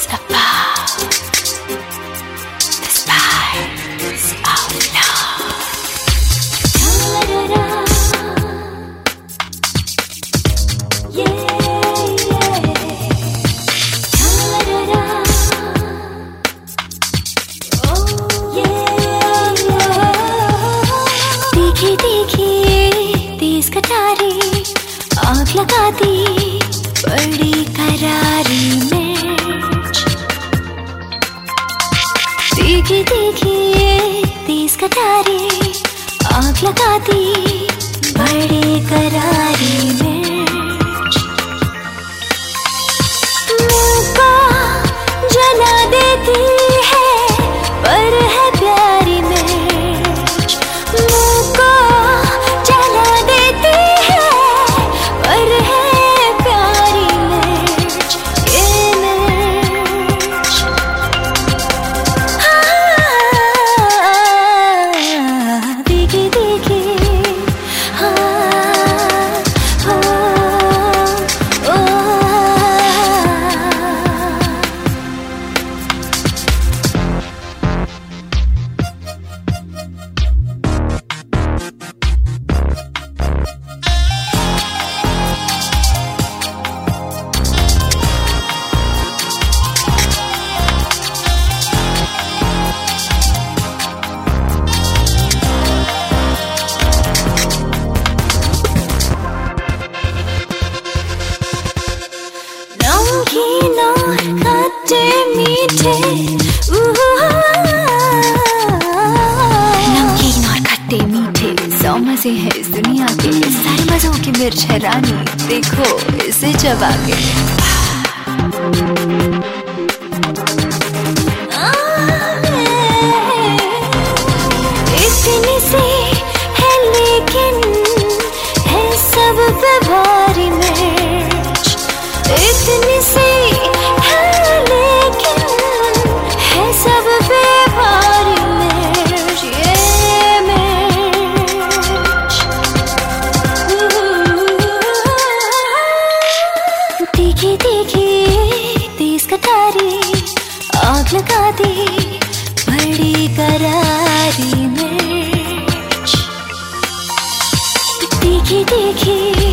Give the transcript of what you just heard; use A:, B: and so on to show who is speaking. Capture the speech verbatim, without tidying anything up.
A: the power, the spice of love. Yeah, yeah. Oh, yeah, yeah. देखी देखी तेज कटारी आग लगा दी बड़ी करारी मिर्च। देखी देखी तेज कटारी आग लगा दी बड़ी करारी मिर्च। मुँह को जला देती है पर है प्यारी मिर्च। मुँह को जला देती है पर है प्यारी मिर्च। ये मिर्च हाँ, देखी देखी हाँ, ओ, ओ, नमकीन और खट्टे मीठे नमकीन और खट्टे मीठे सौ मजे हैं इस दुनिया के। सारे मजों की मिर्च है रानी, देखो इसे चबा के। इतनी सी है लेकिन है सब पे भारी मिर्च। इतनी सी है लेकिन है सब पे भारी मिर्च। ये मिर्च तीखी तीखी तेज कटारी आग लगा दी बड़ी करारी मिर्च। तीखी तीखी